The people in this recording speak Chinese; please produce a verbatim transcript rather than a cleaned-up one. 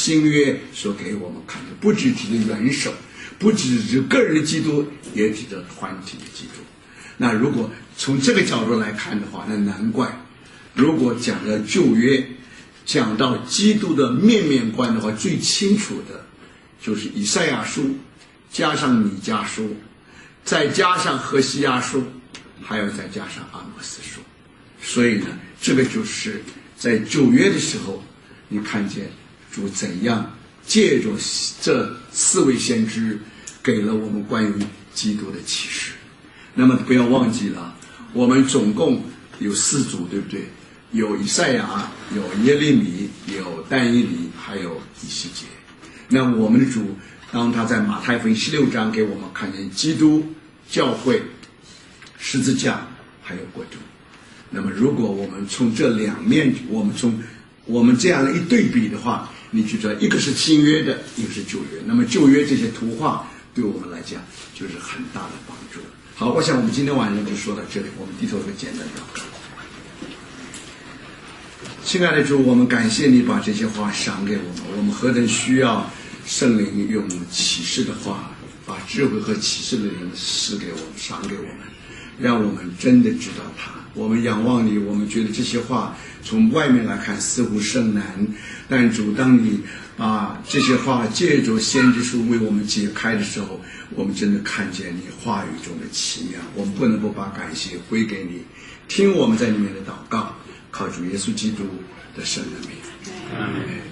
新约所给我们看的，不只提着元首，不只是个人的基督，也提着团体的基督。那如果从这个角度来看的话，那难怪，如果讲到旧约，讲到基督的面面观的话，最清楚的就是以赛亚书，加上米迦书，再加上何西阿书，还有再加上阿摩斯书。所以呢，这个就是在旧约的时候，你看见主怎样借着这四位先知给了我们关于基督的启示。那么不要忘记了，我们总共有四组，对不对？有以赛亚，有耶利米，有但以理，还有以西结。那我们的主当他在马太福音十六章给我们看见基督、教会、十字架还有国度。那么如果我们从这两面，我们从我们这样的一对比的话，你就知道一个是新约的，一个是旧约。那么旧约这些图画对我们来讲就是很大的帮助。好，我想我们今天晚上就说到这里，我们低头做简单祷告。亲爱的主，我们感谢你把这些话赏给我们，我们何等需要圣灵用启示的话，把智慧和启示的灵赐给我们，赏给我们，让我们真的知道它。我们仰望你，我们觉得这些话从外面来看似乎甚难，但主，当你把这些话借着先知书为我们解开的时候，我们真的看见你话语中的奇妙。我们不能不把感谢归给你，听我们在里面的祷告，靠主耶稣基督的圣名。阿们。